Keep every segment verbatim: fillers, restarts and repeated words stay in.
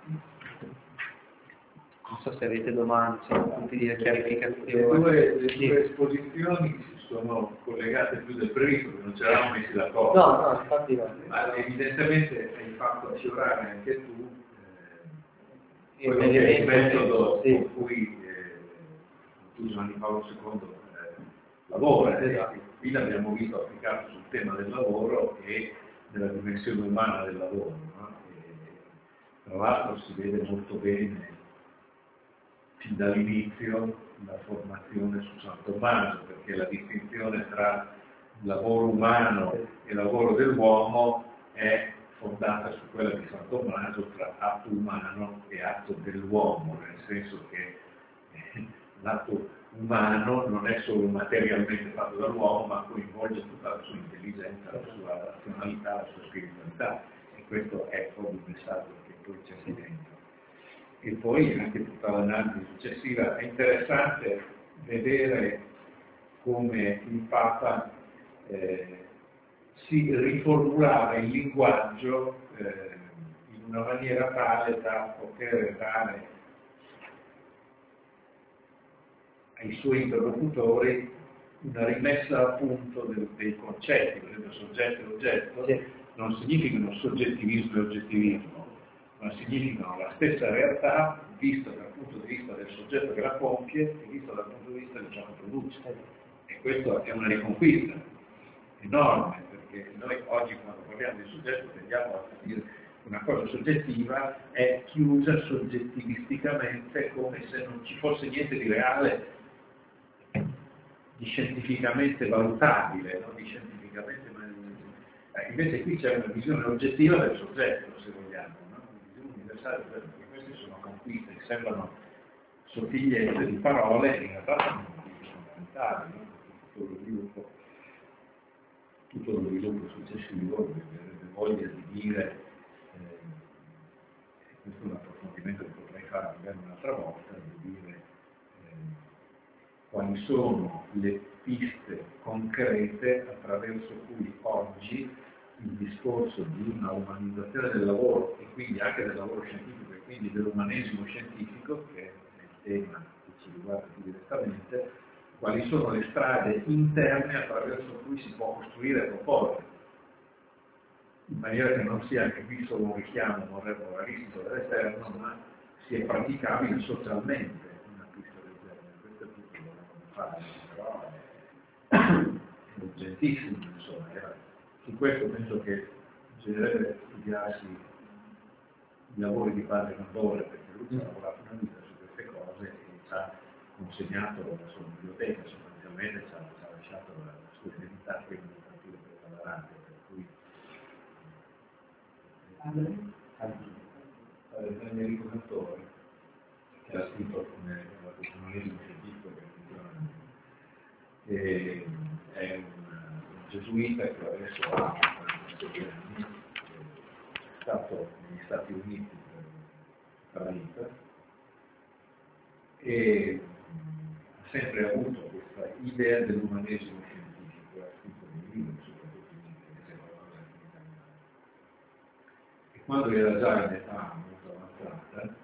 Non so se avete domande, se punti di chiarificazione. Le due, le due esposizioni si sono collegate più del previsto, perché non ci eravamo messi d'accordo. No, no, infatti no. Ma evidentemente hai fatto affiorare anche tu eh, quello Sì, che è il metodo sì. con cui eh, tu Giovanni Paolo secondo eh, lavora. Esatto. E qui l'abbiamo visto applicato sul tema del lavoro e della dimensione umana del lavoro. No? E, tra l'altro si vede molto bene fin dall'inizio la formazione su San Tommaso, perché la distinzione tra lavoro umano e lavoro dell'uomo è fondata su quella di San Tommaso tra atto umano e atto dell'uomo, nel senso che eh, l'atto umano non è solo materialmente fatto dall'uomo, ma coinvolge tutta la sua intelligenza, la sua razionalità, la sua spiritualità, e questo è proprio il messaggio che poi c'è qui dentro. E poi anche tutta l'analisi successiva. È interessante vedere come il Papa eh, si riformulava il linguaggio eh, in una maniera tale da poter dare ai suoi interlocutori una rimessa a punto del, dei concetti, per esempio soggetto e oggetto, sì. Non significano soggettivismo e oggettivismo, ma significano la stessa realtà vista dal punto di vista del soggetto che la compie e vista dal punto di vista di ciò che produce. E questo è una riconquista enorme, perché noi oggi quando parliamo di soggetto tendiamo a dire una cosa soggettiva è chiusa soggettivisticamente, come se non ci fosse niente di reale, di scientificamente valutabile, no? Di scientificamente eh, invece qui c'è una visione oggettiva del soggetto, se vogliamo, no? Una visione universale, perché queste sono conquiste che sembrano sottigliezze di parole, in realtà sono fondamentali, no? Tutto lo sviluppo, tutto lo sviluppo successivo, avrebbe voglia di dire, eh, questo è un approfondimento che potrei fare magari un'altra volta, di dire eh, quali sono le piste concrete attraverso cui oggi il discorso di una umanizzazione del lavoro e quindi anche del lavoro scientifico e quindi dell'umanesimo scientifico, che è il tema che ci riguarda più direttamente, quali sono le strade interne attraverso cui si può costruire e proporre, in maniera che non sia anche qui solo un richiamo moralistico dall'esterno, ma sia praticabile socialmente una pista del genere. Questo è tutto che volevamo fare, però è urgentissimo, insomma. Era. Su questo penso che bisognerebbe studiarsi i lavori di padre Candore, perché lui ci ha lavorato una vita su queste cose e ci ha consegnato la sua biblioteca, sostanzialmente ci ha, ci ha lasciato la, la sua eredità prima di partire per lavorare, per cui padre Enrico Cantore, che ha scritto come la personalismo scientifico che funziona, e è un, un gesuita che adesso ha una serie di anni, è stato negli Stati Uniti per la vita e ha sempre avuto questa idea dell'umanesimo scientifico, ha scritto dei libri soprattutto in inglese, e quando era già in età molto avanzata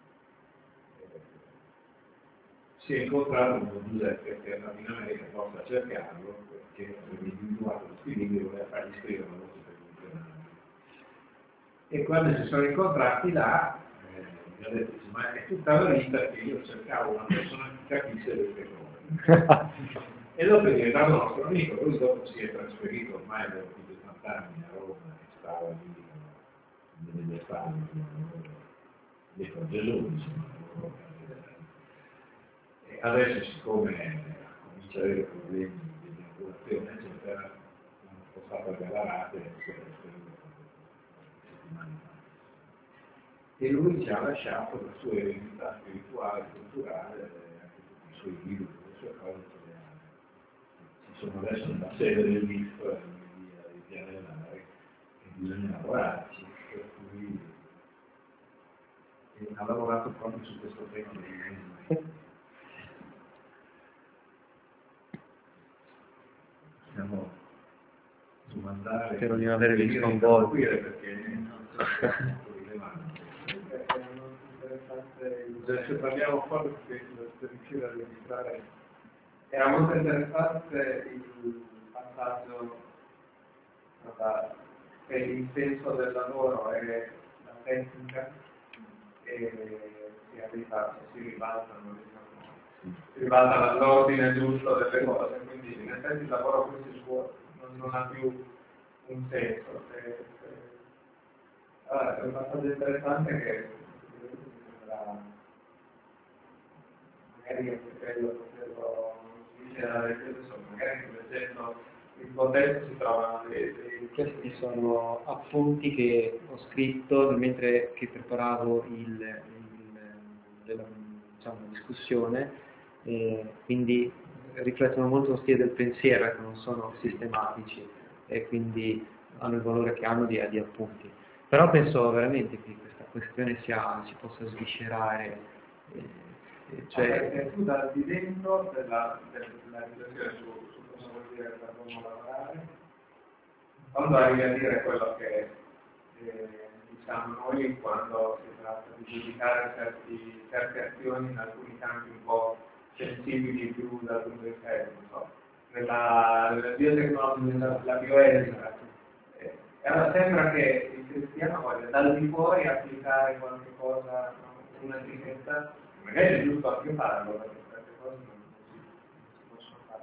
si è incontrato con Giuseppe che era in America apposta a cercarlo perché aveva individuato questi libri e voleva fargli scrivere una voce per funzionare. E quando si sono incontrati là eh, mi ha detto, ma è tutta la vita che io cercavo una persona che capisse queste cose. E dopo è diventato nostro amico, lui dopo si è trasferito ormai da più di ottanta anni a Roma e stava lì nelle spalle dietro a Gesù, insomma. E adesso siccome comincia ad avere problemi di vincolazione eccetera, hanno spostato le galarate e si è trasferito settimane fa. E lui ci ha lasciato la sua eredità spirituale, culturale, anche tutti i suoi libri, le sue cose che ci sono adesso nella sede dell'I F P, in via di Pianellari, e bisogna lavorarci, per cui e ha lavorato proprio su questo tema dell'umanesimo. Possiamo domandare. Spero di non avervi sconvolto. Perché non so se è rilevante. Se ci parliamo qua perché per riuscire a registrare. Era molto interessante il passaggio che il senso del lavoro è la tecnica e si arriva, si ribaltano, diciamo, si ribalta l'ordine giusto delle cose, quindi in effetti il lavoro qui si svuota, non, non ha più un senso. Se, se... Allora, è un passaggio interessante che sembra magari anche quello poterlo dice la adesso, magari leggendo il contesto si trovano dei, dei... Questi sono appunti che ho scritto mentre che preparavo il, il, la, diciamo, la discussione, e quindi riflettono molto lo stile del pensiero, ecco, non sono sistematici e quindi hanno il valore che hanno di, di appunti. Però penso veramente che questa questione sia, si possa sviscerare. Eh, Cioè, perché tu dal di dentro della, della riflessione su, su cosa vuol dire per l'uomo lavorare, quando arrivi a dire quello che eh, diciamo noi quando si tratta di giudicare certi, certe azioni in alcuni campi un po' sensibili più dal punto di vista etico, nella, nella biotecnologia, la bioetica, eh, allora sembra che il cristiano voglia dal di fuori applicare qualche cosa, un'etichetta. Magari è giusto anche farlo, perché queste cose non si, non si possono fare.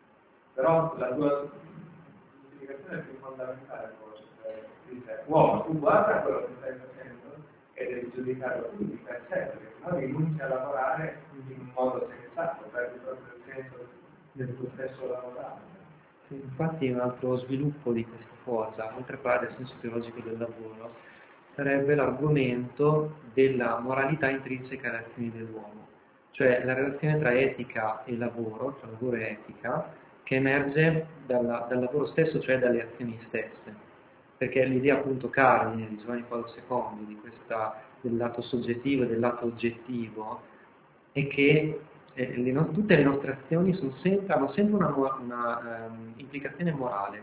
Però la tua giustificazione è più fondamentale, forse, dice, uomo, tu guarda quello che stai facendo e devi giudicarlo tu di per sé, perché sennò rinunci a lavorare in un modo sensato, perdi proprio il senso del tuo stesso lavorare. Sì, infatti un altro sviluppo di questa cosa, oltre a parlare del senso teologico del lavoro, sarebbe l'argomento della moralità intrinseca alle azioni dell'uomo, cioè la relazione tra etica e lavoro, tra lavoro e etica, che emerge dalla, dal lavoro stesso, cioè dalle azioni stesse. Perché l'idea appunto cardine di Giovanni Paolo secondo, di questa, del lato soggettivo e del lato oggettivo, è che eh, le no- tutte le nostre azioni sono sempre, hanno sempre una, una um, implicazione morale.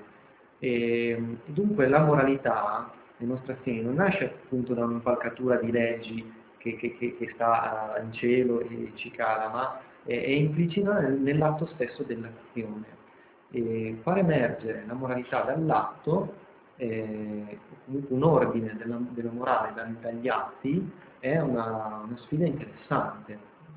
E, dunque la moralità, le nostre azioni, non nasce appunto da un'impalcatura di leggi che, che, che, che sta uh, in cielo e ci cala, ma è, è implicita nel, nell'atto stesso dell'azione. E far emergere la moralità dall'atto, eh, comunque un ordine della, della morale da- dagli atti, è una, una sfida interessante.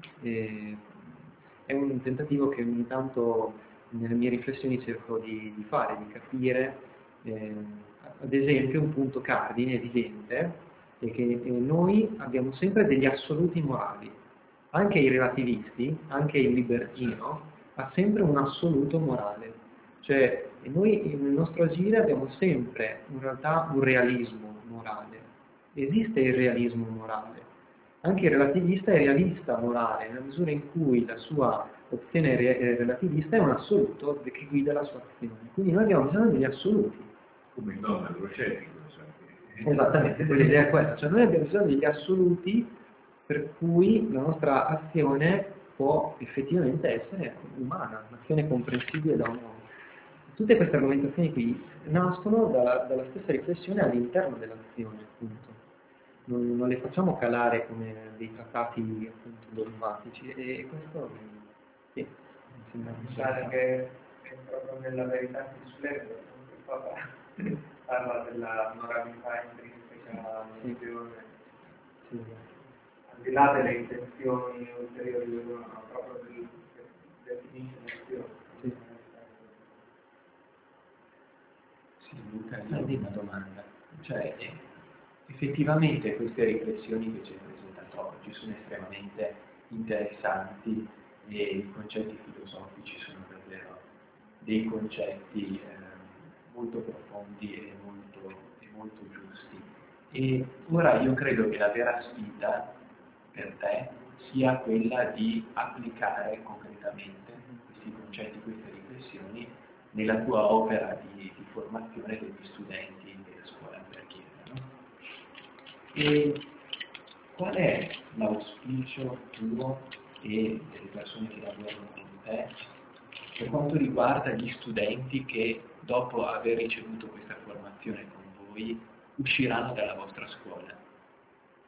E, è un tentativo che ogni tanto nelle mie riflessioni cerco di, di fare, di capire. Eh, ad esempio un punto cardine evidente è che eh, noi abbiamo sempre degli assoluti morali. Anche i relativisti, anche il libertino, ha sempre un assoluto morale. Cioè noi nel nostro agire abbiamo sempre in realtà un realismo morale. Esiste il realismo morale. Anche il relativista è realista morale, nella misura in cui la sua opzione re- relativista è un assoluto che guida la sua azione. Quindi noi abbiamo bisogno degli assoluti. Come il nome procetico, Esattamente, l'idea è questa. Cioè noi abbiamo bisogno degli assoluti per cui la nostra azione può effettivamente essere umana, un'azione comprensibile da un uomo. Tutte queste argomentazioni qui nascono da, dalla stessa riflessione all'interno dell'azione, appunto. Non, non le facciamo calare come dei trattati appunto dogmatici e questo sì, mi sembra Pensare che è proprio nella verità si splende, il Papa parla della moralità intrinseca all'azione, sì. al di là delle intenzioni ulteriori dell'uomo, ma proprio del, che definisce l'azione. Sì. Sì, Luca, io ho una domanda. Cioè, eh, effettivamente queste riflessioni che ci hai presentato oggi sono estremamente interessanti e i concetti filosofici sono davvero dei concetti eh, molto profondi e molto, e molto giusti. E ora io credo che la vera sfida per te sia quella di applicare concretamente questi concetti, queste riflessioni nella tua opera di, di formazione degli studenti della scuola alberghiera, no? E qual è l'auspicio tuo e delle persone che lavorano con te per quanto riguarda gli studenti che dopo aver ricevuto questa formazione con voi usciranno dalla vostra scuola?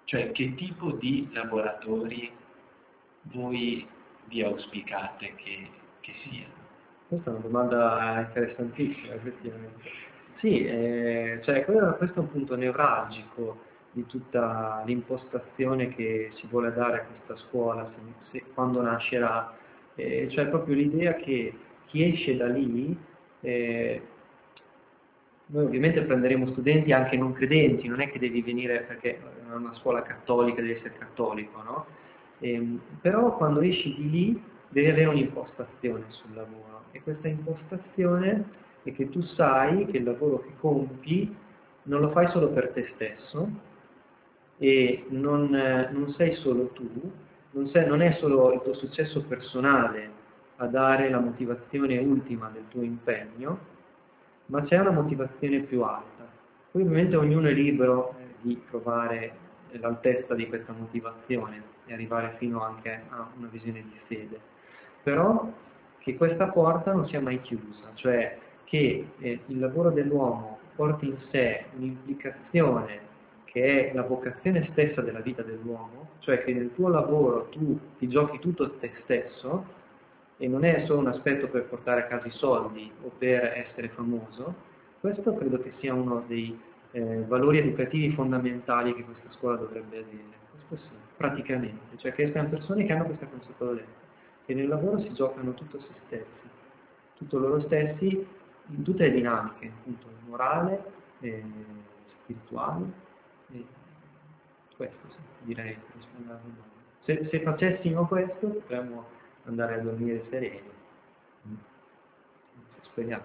Cioè, che tipo di laboratori voi vi auspicate che, che siano? Questa è una domanda interessantissima, effettivamente. Sì, eh, cioè, quello- questo è un punto nevralgico di tutta l'impostazione che si vuole dare a questa scuola se- se- quando nascerà. Eh, cioè proprio l'idea che chi esce da lì, eh, noi ovviamente prenderemo studenti anche non credenti, non è che devi venire perché è una scuola cattolica, devi essere cattolico, no? Ehm, però quando esci di lì devi avere un'impostazione sul lavoro e questa impostazione è che tu sai che il lavoro che compi non lo fai solo per te stesso e non, eh, non sei solo tu, non, sei- non è solo il tuo successo personale a dare la motivazione ultima del tuo impegno, ma c'è una motivazione più alta. Poi ovviamente ognuno è libero eh, di trovare l'altezza di questa motivazione e arrivare fino anche a una visione di fede. Però che questa porta non sia mai chiusa, cioè che eh, il lavoro dell'uomo porti in sé un'implicazione che è la vocazione stessa della vita dell'uomo, cioè che nel tuo lavoro tu ti giochi tutto te stesso e non è solo un aspetto per portare a casa i soldi o per essere famoso, questo credo che sia uno dei eh, valori educativi fondamentali che questa scuola dovrebbe avere. Questo sì, praticamente, cioè che siano persone che hanno questa consapevolezza, che nel lavoro si giocano tutto se stessi, tutto loro stessi, in tutte le dinamiche, appunto, morale, eh, spirituale, e questo sì, direi che risponde alla domanda. Se, se facessimo questo potremmo andare a dormire sereni. Speriamo.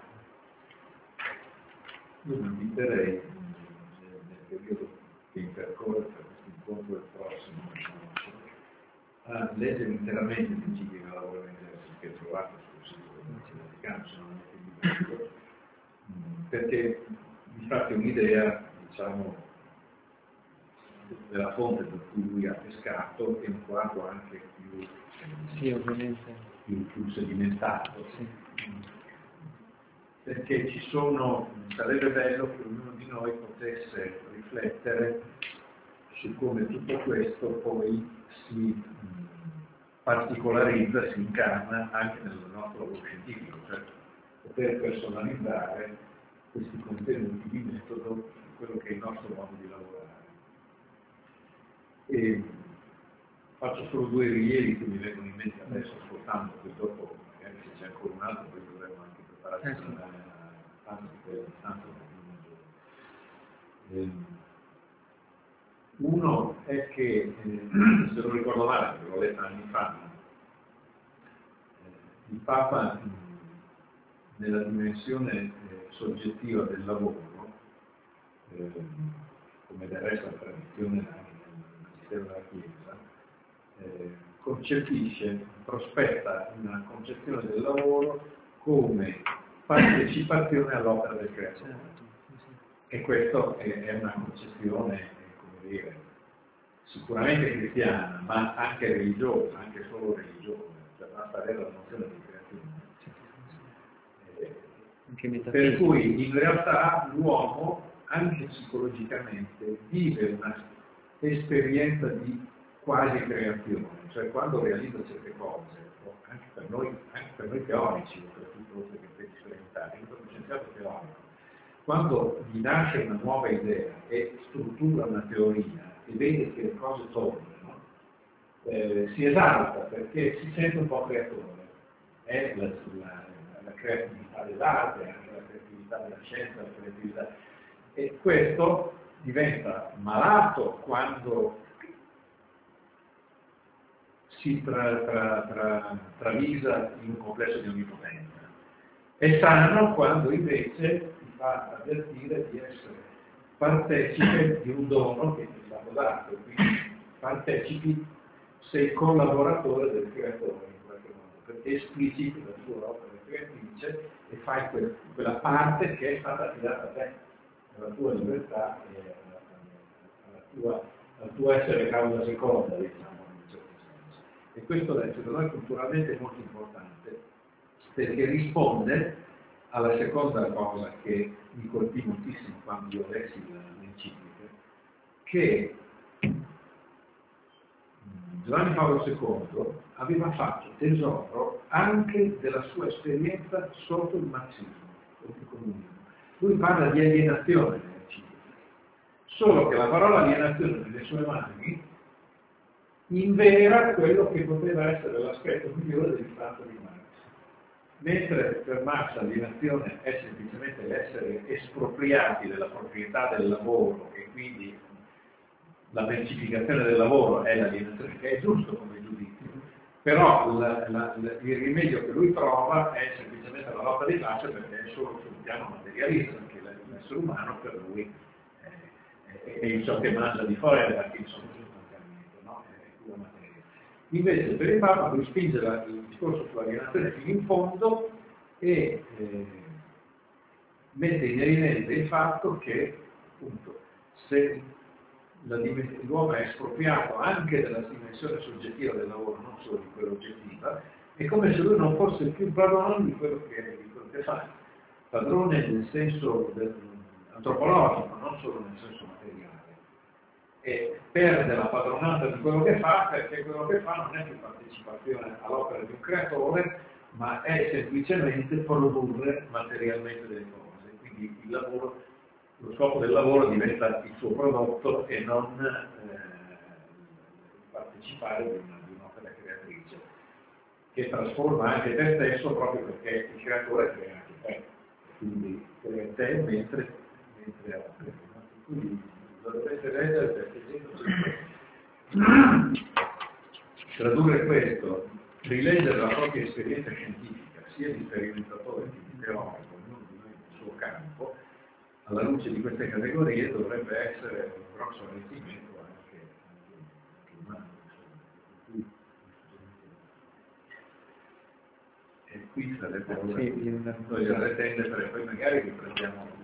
Io mi inviterei nel, nel periodo che intercorre tra questo incontro e il prossimo a leggere interamente l'enciclica Laudato Si, che trovate sul sito del Vaticano, se non avete il libro, perché vi fate un'idea, diciamo, della fonte da cui lui ha pescato e un quadro anche più, sì, ovviamente. più, più sedimentato. Sì. Perché ci sono, sarebbe bello che ognuno di noi potesse riflettere su come tutto questo poi si particolarizza, si incarna anche nel nostro lavoro scientifico, cioè poter personalizzare questi contenuti di metodo su quello che è il nostro modo di lavorare. E faccio solo due rilievi che mi vengono in mente adesso ascoltando, poi dopo magari se c'è ancora un altro poi dovremmo anche prepararci Eh sì. per andare a tanto di quella distanza eh, uno è che, eh, se non ricordo male, perché l'ho letta anni fa, eh, il Papa mh, nella dimensione eh, soggettiva del lavoro, eh, come del resto la tradizione anche nel Magistero della Chiesa, eh, concepisce, prospetta una concezione del lavoro come partecipazione all'opera del creatore. E questa è, è una concezione, eh, come dire, sicuramente cristiana, ma anche religiosa, anche solo religiosa, cioè basta avere la nozione di creazione. Eh, per cui in realtà l'uomo, anche psicologicamente, vive una esperienza di quasi creazione, cioè quando realizza certe cose, anche per noi, anche per noi teorici, per tutti voi che sperimentati, io sono un scienziato teorico, quando gli nasce una nuova idea e struttura una teoria e vede che le cose tornano, eh, si esalta perché si sente un po' creatore. È la, la, la creatività dell'arte, anche la creatività della scienza, la creatività. E questo diventa malato quando si tra, tra, tra, travisa in un complesso di onnipotenza. È sano quando invece ti fa avvertire di essere partecipe di un dono che ti è stato dato, quindi partecipi, sei collaboratore del creatore in qualche modo, perché espliciti la tua opera creatrice e fai quel, quella parte che è stata affidata a te, alla tua libertà e alla tua, al tuo essere causa seconda, diciamo, in un certo senso. E questo è, secondo noi, culturalmente molto importante, perché risponde alla seconda cosa che mi colpì moltissimo quando io lessi l'enciclica, che Giovanni Paolo secondo aveva fatto tesoro anche della sua esperienza sotto il marxismo, sotto il comunismo. Lui parla di alienazione nell'enciclica, solo che la parola alienazione nelle sue mani invera quello che poteva essere l'aspetto migliore dell'istanza di Marx. Mentre per Marx l'alienazione è semplicemente l'essere espropriati della proprietà del lavoro e quindi la mercificazione del lavoro è l'alienazione, che è giusto come giudizio, però la, la, la, il rimedio che lui trova è semplicemente la lotta di classe, perché è solo sul piano materialista, perché l'essere umano per lui è, è, è ciò che mangia di fuori della che sono sostanzialmente, no? È pura materia. Invece per il Papa lui spinge la, il discorso sull'alienazione fino in fondo e eh, mette in evidenza il fatto che appunto se l'uomo è espropriato anche della dimensione soggettiva del lavoro, non solo di quella oggettiva, è come se lui non fosse più padrone di quello che, di quello che fa, padrone nel senso del, antropologico, non solo nel senso materiale, e perde la padronanza di quello che fa, perché quello che fa non è più partecipazione all'opera di un creatore, ma è semplicemente produrre materialmente delle cose. Quindi il lavoro, lo scopo del lavoro diventa il suo prodotto e non eh, partecipare di, una, di un'opera creatrice, che trasforma anche te stesso proprio perché il creatore crea anche te, quindi crea te mentre, mentre operi. Quindi lo dovete leggere perché tradurre questo, rileggere la propria esperienza scientifica, sia di sperimentatore che di teorico, ognuno di noi nel suo campo, alla luce di queste categorie dovrebbe essere un grosso arricchimento anche, anche umano. E qui sarebbe ora di togliere le tende, per poi magari riprendiamo